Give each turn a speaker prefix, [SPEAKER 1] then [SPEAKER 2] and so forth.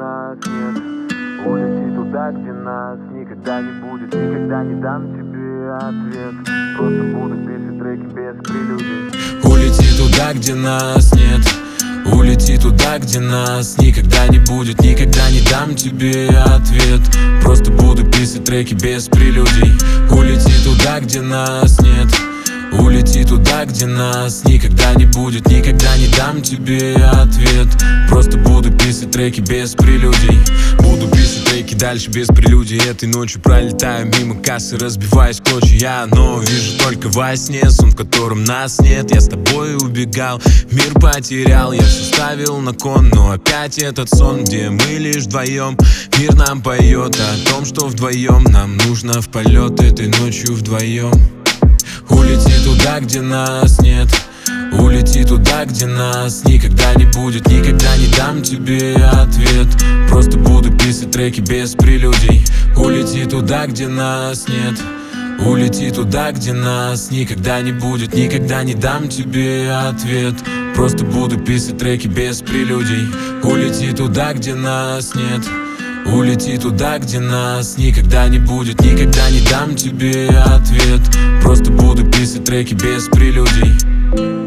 [SPEAKER 1] нас нет. Улети туда, где нас никогда не будет. Никогда не дам тебе ответ. Просто буду писать треки без прелюдий.
[SPEAKER 2] Улети туда, где нас нет. Улети туда, где нас никогда не будет. Никогда не дам тебе ответ. Просто буду писать треки без прелюдий. Улети туда, где нас нет. Улети туда, где нас никогда не будет. Никогда не дам тебе ответ. Просто буду писать треки без прелюдий. Буду писать треки дальше без прелюдий. Этой ночью пролетаю мимо кассы, разбиваясь в клочья. Я одно вижу только во сне, сон, в котором нас нет. Я с тобой убегал, мир потерял. Я все ставил на кон, но опять этот сон, где мы лишь вдвоем. Мир нам поет о том, что вдвоем нам нужно в полет этой ночью вдвоем. Улети туда, где нас нет. Улети туда, где нас никогда не будет. Никогда не дам тебе ответ. Просто буду писать треки без прелюдий. Улети туда, где нас нет. Улети туда, где нас никогда не будет. Никогда не дам тебе ответ. Просто буду писать треки без прелюдий. Улети туда, где нас нет. Улети туда, где нас никогда не будет. Никогда не дам тебе ответ. Просто буду писать треки без прелюдий.